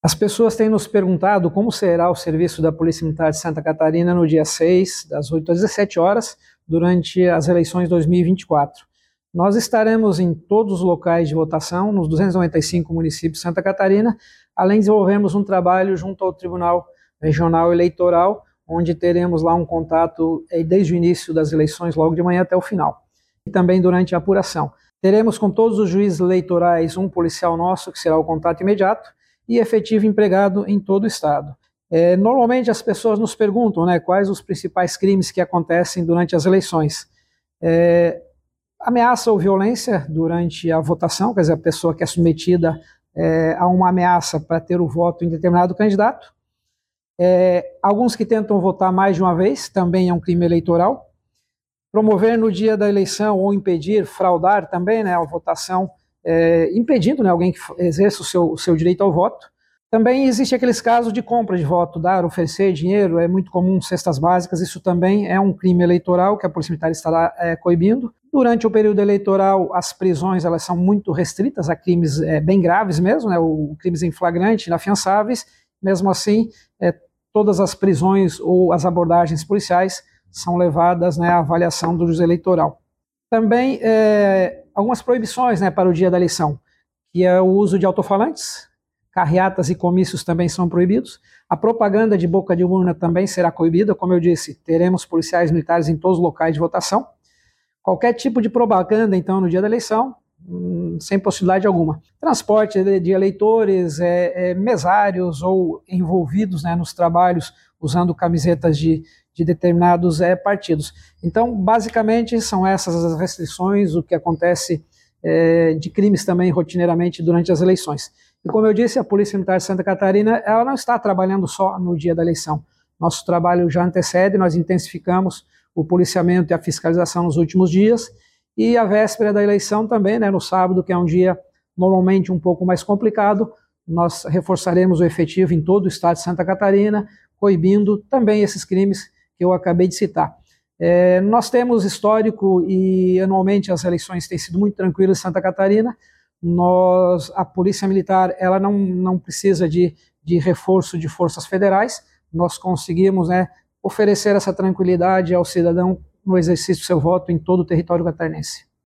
As pessoas têm nos perguntado como será o serviço da Polícia Militar de Santa Catarina no dia 6, das 8 às 17 horas, durante as eleições 2024. Nós estaremos em todos os locais de votação, nos 295 municípios de Santa Catarina, além de desenvolvermos um trabalho junto ao Tribunal Regional Eleitoral, onde teremos lá um contato desde o início das eleições, logo de manhã até o final, e também durante a apuração. Teremos com todos os juízes eleitorais um policial nosso, que será o contato imediato, e efetivo empregado em todo o estado. Normalmente as pessoas nos perguntam, quais os principais crimes que acontecem durante as eleições. Ameaça ou violência durante a votação, quer dizer, a pessoa que é submetida a uma ameaça para ter o voto em determinado candidato. Alguns que tentam votar mais de uma vez, também é um crime eleitoral. Promover no dia da eleição ou impedir, fraudar também a votação, impedindo alguém que exerça o seu direito ao voto. Também existe aqueles casos de compra de voto, dar, oferecer dinheiro, é muito comum, cestas básicas, isso também é um crime eleitoral que a Polícia Militar estará coibindo. Durante o período eleitoral, as prisões elas são muito restritas a crimes bem graves mesmo, crimes em flagrante, inafiançáveis. Mesmo assim, todas as prisões ou as abordagens policiais são levadas à avaliação do juiz eleitoral. Também algumas proibições para o dia da eleição, que é o uso de alto-falantes, carreatas e comícios também são proibidos. A propaganda de boca de urna também será coibida, como eu disse, teremos policiais militares em todos os locais de votação. Qualquer tipo de propaganda, então, no dia da eleição, sem possibilidade alguma. Transporte de eleitores, mesários ou envolvidos nos trabalhos usando camisetas de determinados partidos. Então, basicamente, são essas as restrições, o que acontece de crimes também rotineiramente durante as eleições. E como eu disse, a Polícia Militar de Santa Catarina ela não está trabalhando só no dia da eleição. Nosso trabalho já antecede, nós intensificamos o policiamento e a fiscalização nos últimos dias, e a véspera da eleição também, no sábado, que é um dia normalmente um pouco mais complicado, nós reforçaremos o efetivo em todo o estado de Santa Catarina, coibindo também esses crimes que eu acabei de citar. Nós temos histórico e anualmente as eleições têm sido muito tranquilas em Santa Catarina. A Polícia Militar ela não precisa de reforço de forças federais, nós conseguimos oferecer essa tranquilidade ao cidadão no exercício do seu voto em todo o território catarinense.